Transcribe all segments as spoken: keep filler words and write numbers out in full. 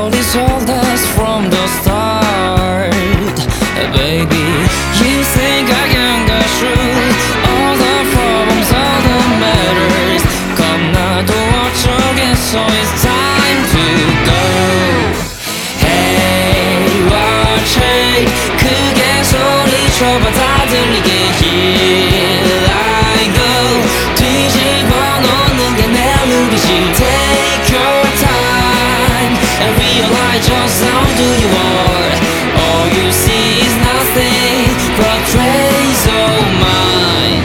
already told us from the start. Hey, baby, you think I can go through all the problems, all the matters. Come now, do what you get, so it's time to go. Hey, watch it. 크게 소리쳐봐 다 들리게. Here I go. 뒤집어 놓는 게 내 룰이지. Take your time and realize just how do you are. All you see is nothing but trace of mine.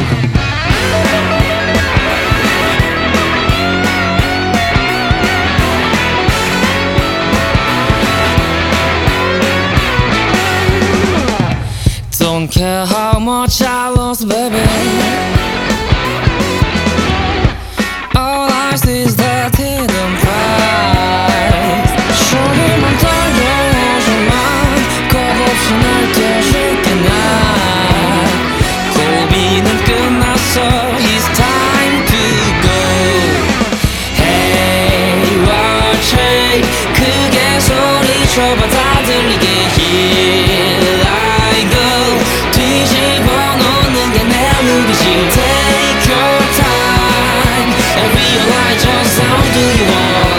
Don't care how much I lost, baby. All I see is that hidden price. 조금만 떨려오지만 겁없이 날 떼줄게 나. 고비는 끝났어. It's time to go. Hey, watch it. 크게 소리쳐봐 다 들리게. Here I go. 뒤집어 놓는 게 내 룰이지. Take your time and realize just how do you want.